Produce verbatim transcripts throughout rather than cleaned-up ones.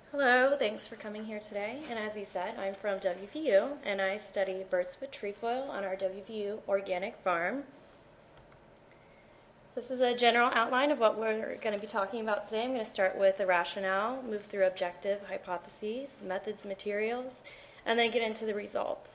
Hello, thanks for coming here today. And as he said, I'm from W V U, and I study birdsfoot trefoil on our W V U organic farm. This is a general outline of what we're going to be talking about today. I'm going to start with the rationale, move through objective hypotheses, methods, materials, and then get into the results.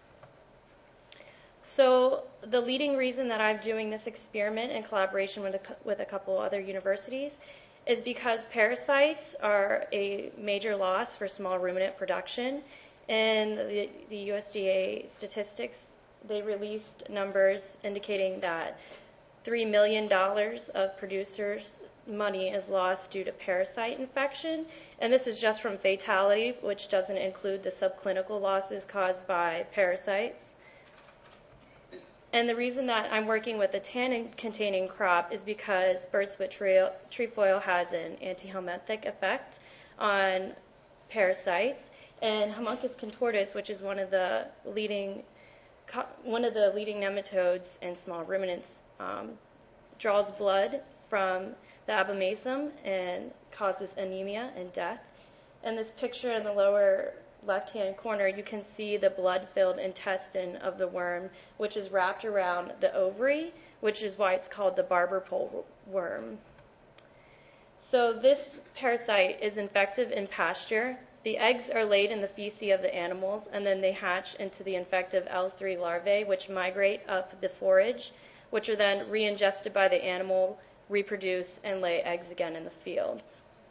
So the leading reason that I'm doing this experiment in collaboration with a, with a couple other universities is because parasites are a major loss for small ruminant production. In the, the U S D A statistics, they released numbers indicating that three million dollars of producers' money is lost due to parasite infection. And this is just from fatality, which doesn't include the subclinical losses caused by parasites. And the reason that I'm working with a tannin-containing crop is because birdsfoot trefoil has an anti-helminthic effect on parasites, and Homunculus contortus, which is one of the leading one of the leading nematodes in small ruminants, um, draws blood from the abomasum and causes anemia and death. And this picture in the lower left-hand corner, you can see the blood-filled intestine of the worm, which is wrapped around the ovary, which is why it's called the barber pole worm. So this parasite is infective in pasture. The eggs are laid in the feces of the animals, and then they hatch into the infective L three larvae, which migrate up the forage, which are then re-ingested by the animal, reproduce, and lay eggs again in the field.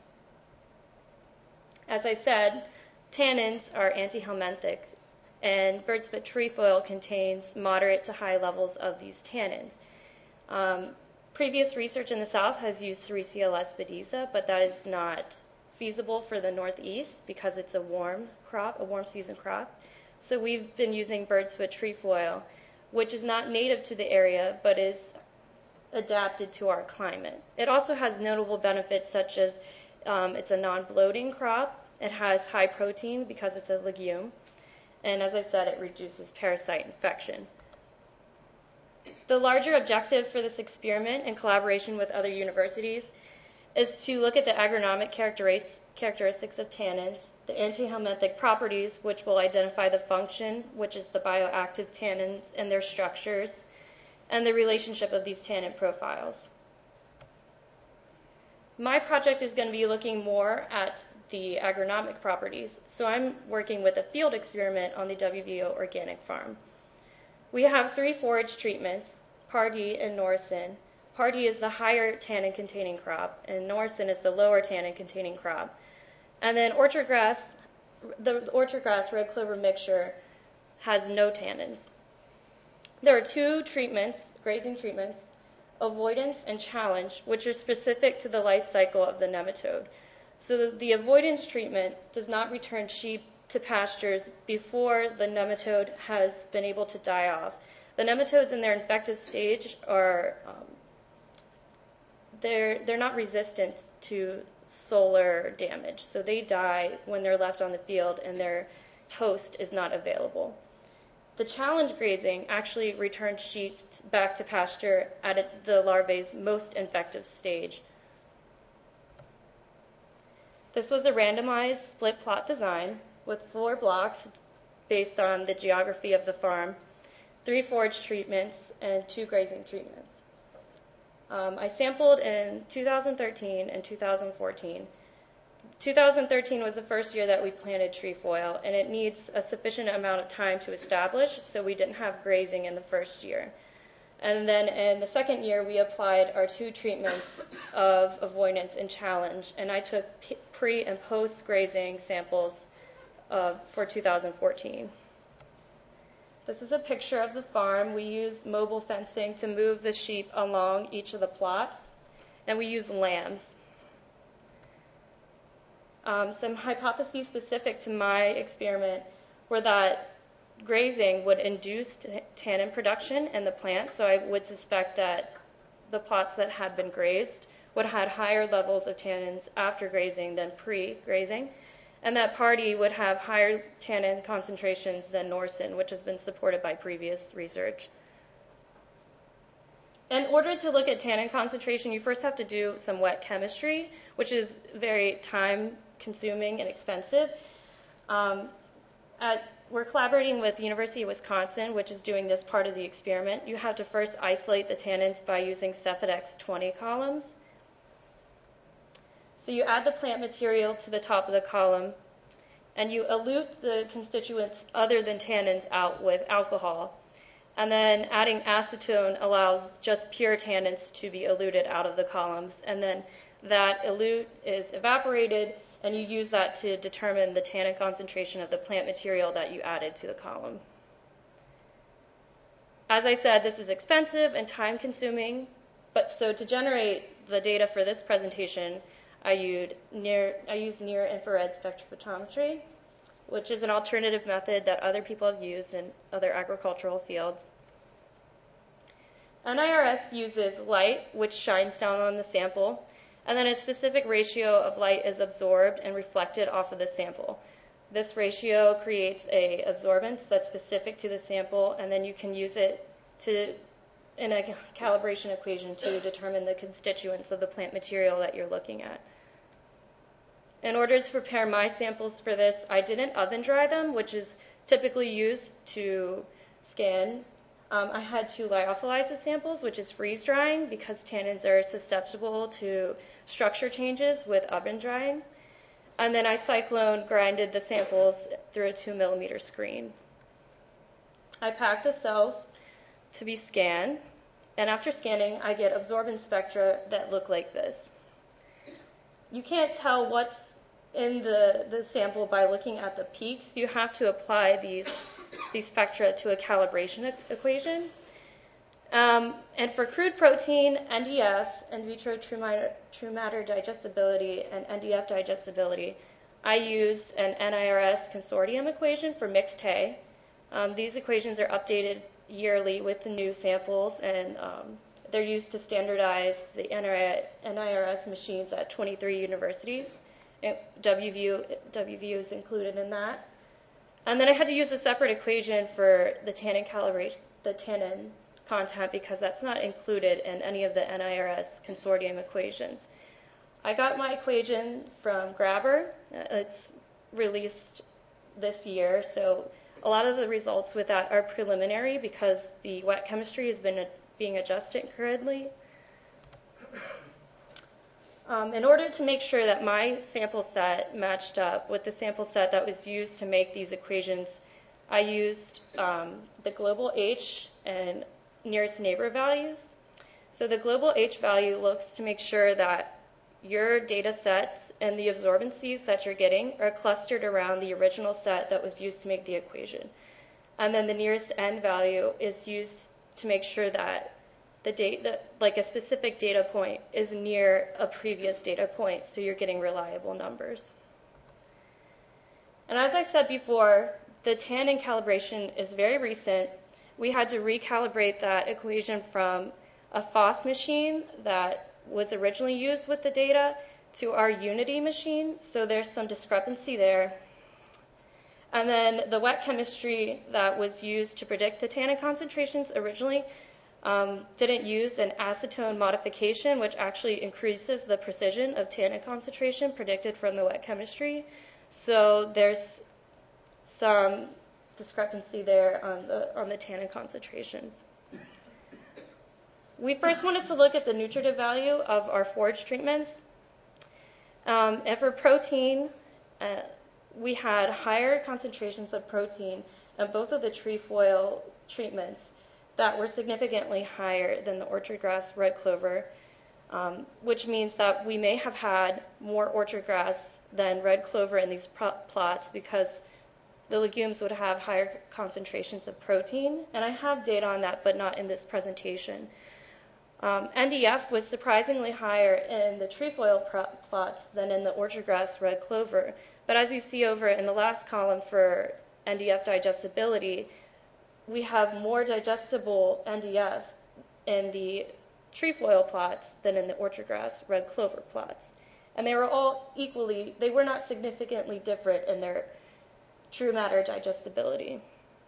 As I said, tannins are anti-helminthic, and birdsfoot trefoil contains moderate to high levels of these tannins. Um, previous research in the south has used Sericea lespedeza, but that is not feasible for the northeast because it's a warm crop, a warm season crop. So we've been using birdsfoot trefoil, which is not native to the area, but is adapted to our climate. It also has notable benefits such as um, it's a non-bloating crop. It has high protein because it's a legume. And as I said, it reduces parasite infection. The larger objective for this experiment in collaboration with other universities is to look at the agronomic characteristics of tannins, the anti-helminthic properties, which will identify the function, which is the bioactive tannins and their structures, and the relationship of these tannin profiles. My project is going to be looking more at the agronomic properties. So I'm working with a field experiment on the W V O organic farm. We have three forage treatments, Pardee and Noricin. Pardee is the higher tannin-containing crop, and Noricin is the lower tannin-containing crop. And then orchard grass, the orchard grass red clover mixture has no tannins. There are two treatments, grazing treatments, avoidance and challenge, which are specific to the life cycle of the nematode. So the avoidance treatment does not return sheep to pastures before the nematode has been able to die off. The nematodes in their infective stage are um, they're they're not resistant to solar damage, so they die when they're left on the field and their host is not available. The challenge grazing actually returns sheep back to pasture at the larvae's most infective stage. This was a randomized split plot design with four blocks based on the geography of the farm, three forage treatments, and two grazing treatments. Um, I sampled in two thousand thirteen and two thousand fourteen. two thousand thirteen was the first year that we planted trefoil, and it needs a sufficient amount of time to establish, so we didn't have grazing in the first year. And then in the second year, we applied our two treatments of avoidance and challenge, and I took pre- and post-grazing samples uh, for two thousand fourteen. This is a picture of the farm. We used mobile fencing to move the sheep along each of the plots, and we used lambs. Um, some hypotheses specific to my experiment were that grazing would induce t- tannin production in the plant, so I would suspect that the plots that had been grazed would have had higher levels of tannins after grazing than pre-grazing, and that Pardee would have higher tannin concentrations than Noricin, which has been supported by previous research. In order to look at tannin concentration, you first have to do some wet chemistry, which is very time consuming and expensive. Um, at, we're collaborating with the University of Wisconsin, which is doing this part of the experiment. You have to first isolate the tannins by using Cepheid X twenty columns. So you add the plant material to the top of the column, and you elute the constituents other than tannins out with alcohol. And then adding acetone allows just pure tannins to be eluted out of the columns. And then that elute is evaporated, and you use that to determine the tannin concentration of the plant material that you added to the column. As I said, this is expensive and time-consuming, but so to generate the data for this presentation, I used near, I used near-infrared spectrophotometry, which is an alternative method that other people have used in other agricultural fields. N I R S uses light, which shines down on the sample, and then a specific ratio of light is absorbed and reflected off of the sample. This ratio creates a absorbance that's specific to the sample, and then you can use it to in a calibration equation to determine the constituents of the plant material that you're looking at. In order to prepare my samples for this, I didn't oven dry them, which is typically used to scan. Um, I had to lyophilize the samples, which is freeze drying, because tannins are susceptible to structure changes with oven drying. And then I cyclone grinded the samples through a two millimeter screen. I packed the cells to be scanned, and after scanning, I get absorbance spectra that look like this. You can't tell what's in the, the sample by looking at the peaks. You have to apply these, these spectra to a calibration e- equation. Um, and for crude protein, N D F, in vitro true matter, true matter digestibility, and N D F digestibility, I used an N I R S consortium equation for mixed hay. Um, these equations are updated yearly with the new samples, and um, they're used to standardize the N I R S machines at twenty-three universities. W V U, W V U is included in that. And then I had to use a separate equation for the tannin calibration, the tannin content, because that's not included in any of the N I R S consortium equations. I got my equation from Grabber. It's released this year, so a lot of the results with that are preliminary because the wet chemistry has been being adjusted currently. Um, in order to make sure that my sample set matched up with the sample set that was used to make these equations, I used um, the global H and nearest neighbor values. So the global H value looks to make sure that your data sets and the absorbencies that you're getting are clustered around the original set that was used to make the equation. And then the nearest N value is used to make sure that the data, like a specific data point, is near a previous data point, so you're getting reliable numbers. And as I said before, the tannin calibration is very recent. We had to recalibrate that equation from a F O S machine that was originally used with the data to our Unity machine, so there's some discrepancy there. And then the wet chemistry that was used to predict the tannin concentrations originally um, didn't use an acetone modification, which actually increases the precision of tannin concentration predicted from the wet chemistry. So there's some discrepancy there on the, on the tannin concentrations. We first wanted to look at the nutritive value of our forage treatments. Um, and for protein, uh, we had higher concentrations of protein in both of the trefoil treatments that were significantly higher than the orchard grass red clover, um, which means that we may have had more orchard grass than red clover in these plots because the legumes would have higher concentrations of protein. And I have data on that, but not in this presentation. Um, N D F was surprisingly higher in the trefoil plots than in the orchard grass red clover. But as you see over in the last column for N D F digestibility, we have more digestible N D F in the trefoil plots than in the orchard grass red clover plots. And they were all equally, they were not significantly different in their true matter digestibility.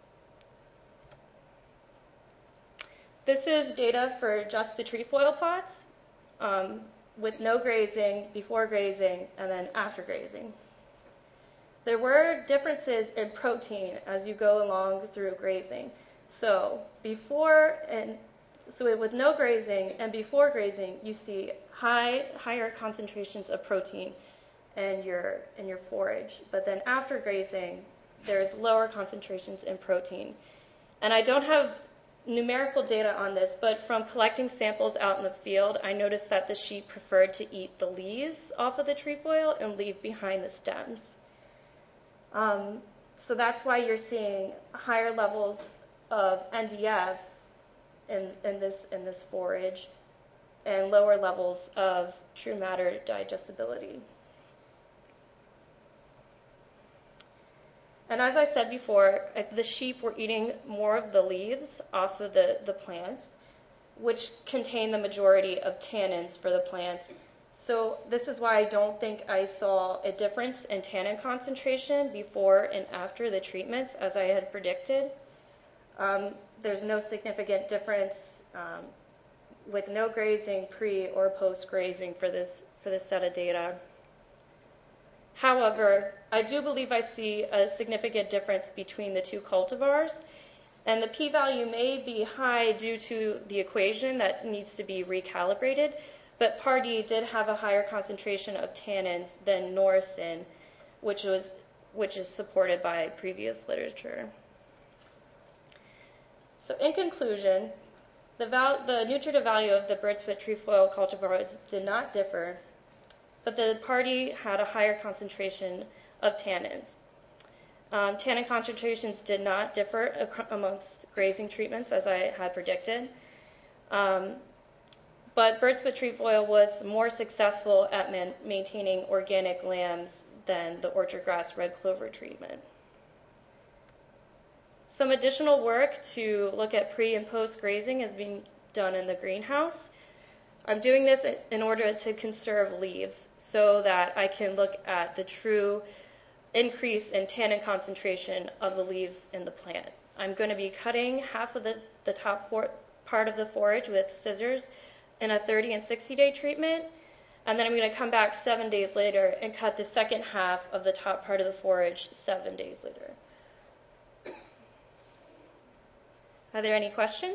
This is data for just the trefoil plots um, with no grazing, before grazing, and then after grazing. there were differences in protein as you go along through grazing. So before and so with no grazing and before grazing, you see high higher concentrations of protein in your in your forage. But then after grazing, there's lower concentrations in protein. And I don't have numerical data on this, but from collecting samples out in the field, I noticed that the sheep preferred to eat the leaves off of the trefoil and leave behind the stems. Um, so that's why you're seeing higher levels of N D F in, in this in this forage and lower levels of true matter digestibility. And as I said before, the sheep were eating more of the leaves off of the, the plants, which contain the majority of tannins for the plants. So this is why I don't think I saw a difference in tannin concentration before and after the treatments, as I had predicted. Um, there's no significant difference um, with no grazing pre or post grazing for this for this set of data. However, I do believe I see a significant difference between the two cultivars, and the p-value may be high due to the equation that needs to be recalibrated, but Pardee did have a higher concentration of tannins than Noursin, which was which is supported by previous literature. So in conclusion, the, val- the nutritive value of the bird's-foot trefoil cultivars did not differ, but the Pardee had a higher concentration of tannins. Um, tannin concentrations did not differ ac- amongst grazing treatments, as I had predicted. Um, but bird's-foot trefoil was more successful at man- maintaining organic lambs than the orchard grass red clover treatment. Some additional work to look at pre and post grazing is being done in the greenhouse. I'm doing this in order to conserve leaves so that I can look at the true increase in tannin concentration of the leaves in the plant. I'm going to be cutting half of the, the top for, part of the forage with scissors in a thirty and sixty day treatment, and then I'm going to come back seven days later and cut the second half of the top part of the forage seven days later. Are there any questions?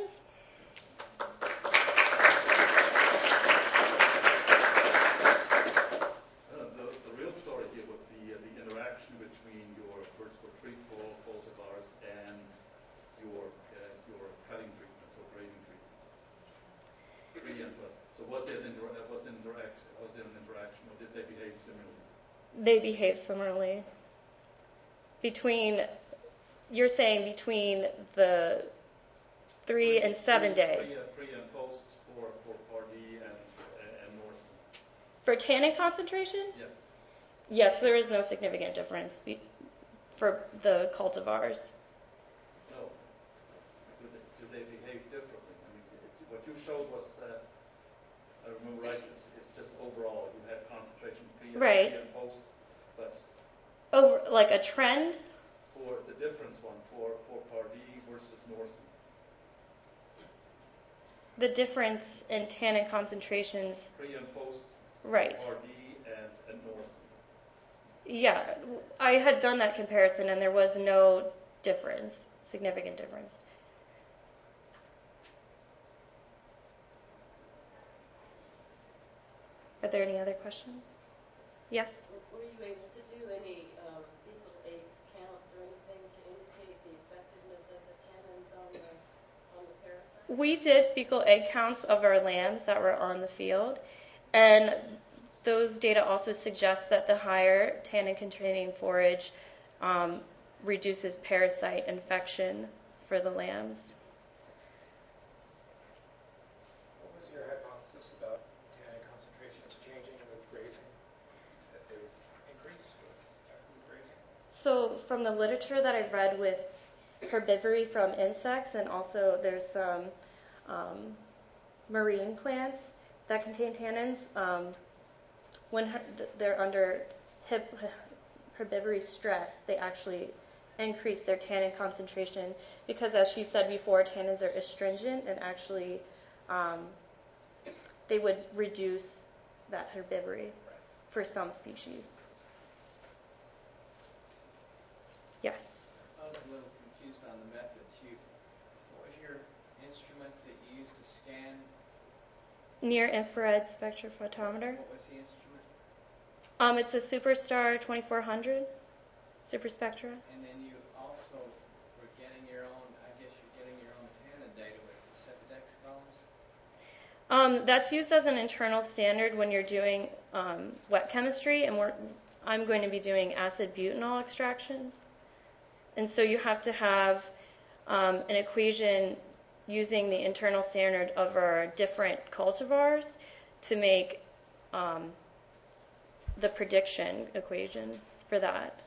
So was there an, inter- was, an interact- was there an interaction, or did they behave similarly? They behave similarly. Between, you're saying between the three pre, and seven pre, day. Pre, uh, pre and post for, for Pardee and, uh, and Noursin. For tannin concentration? Yeah. Yes, there is no significant difference be- for the cultivars. No. Do they, do they behave differently? I mean, it, what you showed was, uh, I remember right, it's, it's just overall, you had concentration pre and, right. pre and post, but over like a trend? For the difference one, for, for Pardee versus Noursin. The difference in tannin concentrations. Pre and post. Right. Pardee and, and Noursin. Yeah, I had done that comparison and there was no difference, significant difference. Are there any other questions? Yes? Were you able to do any um, fecal egg counts or anything to indicate the effectiveness of the tannins on the, on the parasite? We did fecal egg counts of our lambs that were on the field, and those data also suggest that the higher tannin-containing forage um, reduces parasite infection for the lambs. What was your hypothesis about tannin concentrations changing with grazing? That they would increase with food grazing? So from the literature that I've read with herbivory from insects, and also there's some um, marine plants that contain tannins, um, when they're under herbivory stress, they actually increase their tannin concentration because, as she said before, tannins are astringent and actually um, they would reduce that herbivory for some species. on the methods. You, what was your instrument that you used to scan? Near infrared spectrophotometer. What was the instrument? Um, it's a Superstar twenty-four hundred, Super Spectra. And then you also were getting your own, I guess you're getting your own Tannin data with the Cepidex columns? Um, that's used as an internal standard when you're doing um, wet chemistry, and we're, I'm going to be doing acid butanol extractions. And so you have to have um, an equation using the internal standard of our different cultivars to make um, the prediction equation for that.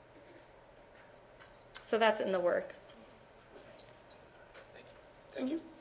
So that's in the works. Thank you.